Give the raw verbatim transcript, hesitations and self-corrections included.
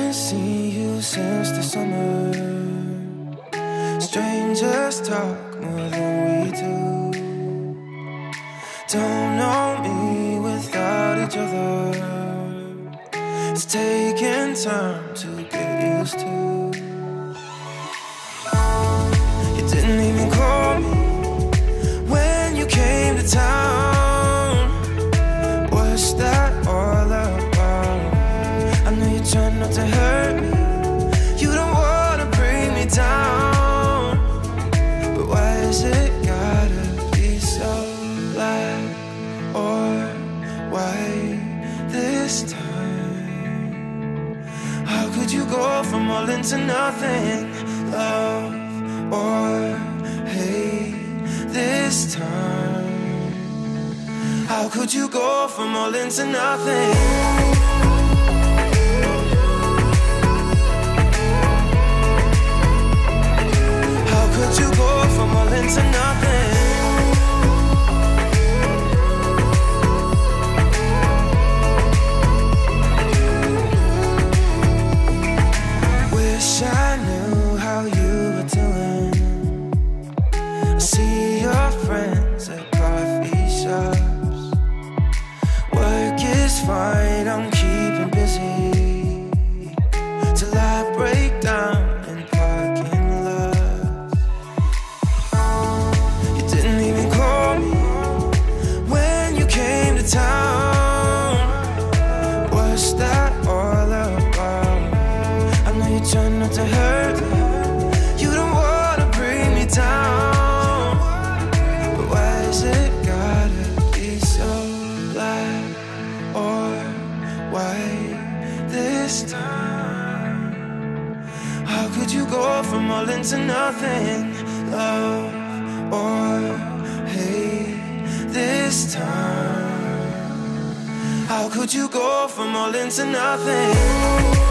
haven't seen you since the summer. Strangers talk more than we do. Don't know me without each other. It's taking time to get used to. You didn't even call me when you came to town. What's that all about? I know you're trying not to hurt me. You don't wanna bring me down. But why is it gotta be so black or white this time? How could you go from all into nothing? Love or hate this time? How could you go from all into nothing? How could you go from all into nothing? Wish I knew how you were doing. I see your friends at coffee shops. Work is fine, I'm keeping busy till I break down in parking lots. You didn't even call me when you came to town. What's that all about? I know you're trying not to hurt me. You don't wanna bring me down. But why is it gotta be so black or white this time? How could you go from all into nothing? Love or hate this time? How could you go from all into nothing?